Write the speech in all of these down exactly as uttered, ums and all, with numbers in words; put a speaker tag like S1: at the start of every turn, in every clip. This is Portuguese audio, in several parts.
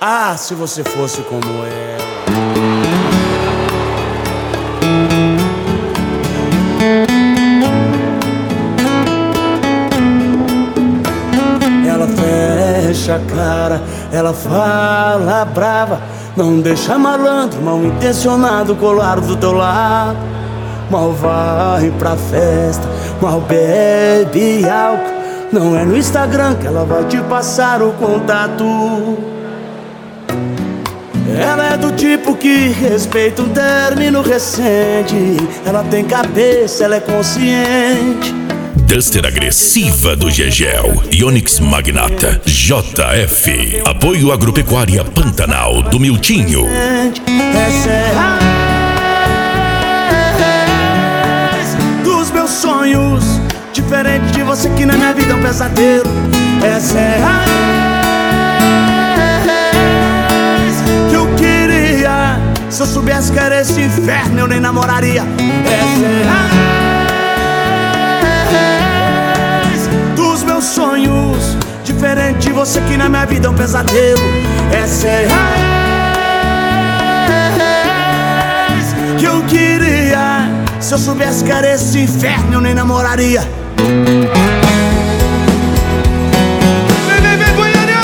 S1: Ah, se você fosse como ela. Ela fecha a cara, ela fala brava, não deixa malandro, mal intencionado colar do teu lado. Mal vai pra festa, mal bebe álcool. Não é no Instagram que ela vai te passar o contato. Ela é do tipo que respeita um término recente. Ela tem cabeça, ela é consciente.
S2: Duster agressiva do Gegel, Ionix Magnata, J F, apoio agropecuária Pantanal do Miltinho.
S1: Essa é a raiz dos meus sonhos, diferente de você que na minha vida é um pesadelo. Essa é a raiz que eu queria. Se eu soubesse que era esse inferno eu nem namoraria. Essa é a raiz dos meus sonhos, diferente de você que na minha vida é um pesadelo. Essa é a raiz que eu queria. Se eu soubesse que era esse inferno eu nem namoraria.
S3: Vem, vem, vem, Goiânia!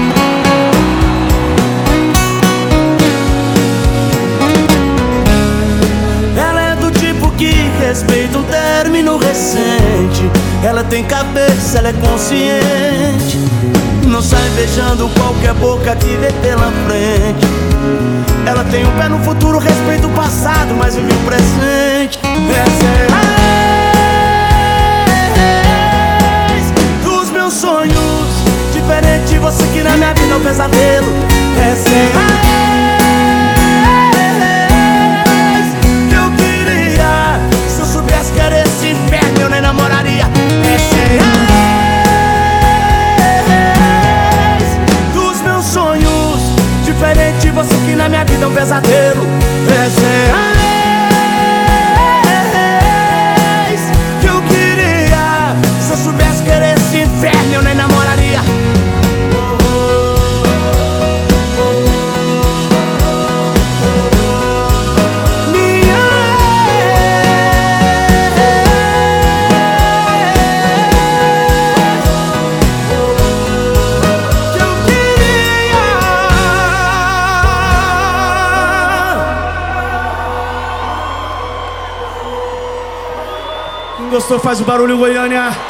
S1: Ela é do tipo que respeita um término recente. Ela tem cabeça, ela é consciente. Não sai beijando qualquer boca que vê pela frente. Ela tem um pé no futuro, respeita o passado, mas vive o presente. Essa é a raiz dos meus sonhos, diferente de você que na minha vida é um pesadelo. Essa é a raiz que eu queria. Se eu soubesse que era esse inferno eu nem namoraria. Essa é a raiz dos meus sonhos, diferente de você que na minha vida é um pesadelo. Essa é a raiz que eu queria. Se eu soubesse que era esse inferno eu nem namoraria. Minha que eu queria.
S3: Quem gostou faz o barulho, Goiânia.